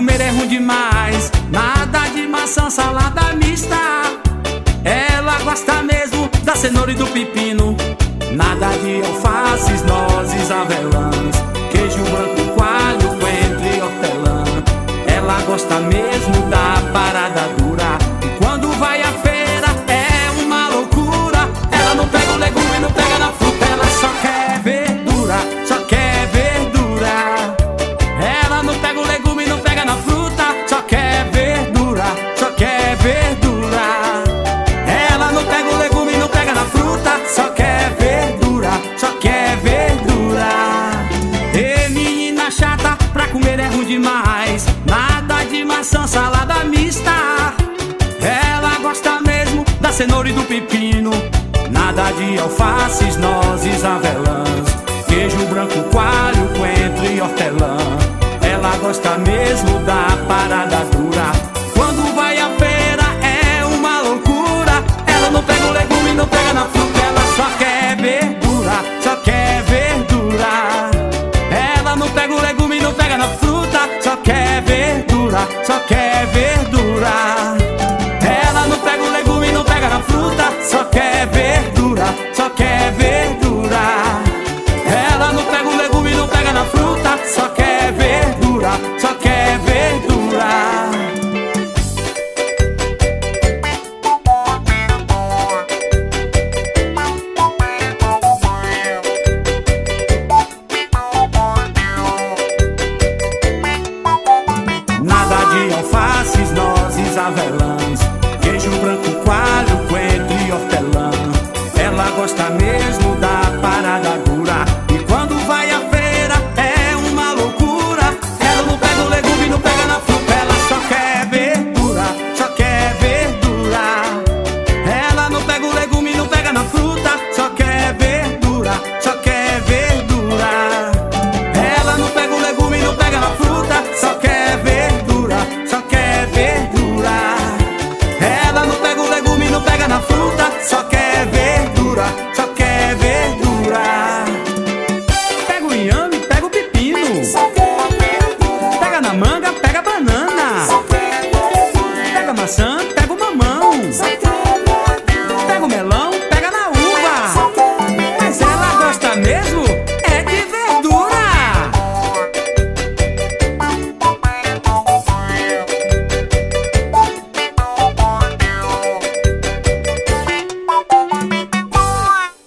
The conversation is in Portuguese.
comer é ruim demais. Nada de maçã, salada mista. Ela gosta mesmo da cenoura e do pepino. Nada de alfaces, nozes, avelãs, queijo branco, coalho, coentro e hortelã. Ela gosta mesmo da parada dura. E quando vai à feira é uma loucura. Ela não pega o legume, não pega na fruta. Ela só quer verdura, só quer verdura. Ela não pega o legume, não pega na fruta. Só quer verdura, só quer verdura. Ela não pega o legume, não pega na fruta. Só quer verdura, só quer verdura. E menina chata, pra comer é ruim demais. Nada de maçã, salada mista. Ela gosta mesmo da cenoura e do pepino. Nada de alfaces, nozes, avelãs, queijo branco, coalho, coentro e hortelã. Ela gosta mesmo da parada dura. Quando vai à feira é uma loucura. Ela não pega o legume, não pega na fruta. Ela só quer verdura, só quer verdura. Ela não pega o legume, não pega na fruta. Só quer verdura, só quer verdura. Ela não pega o legume, não pega na fruta. Só quer verdura, só quer verdura. Ela não pega o legume, não pega na fruta. Só quer verdura, só quer verdura. Nada de alface,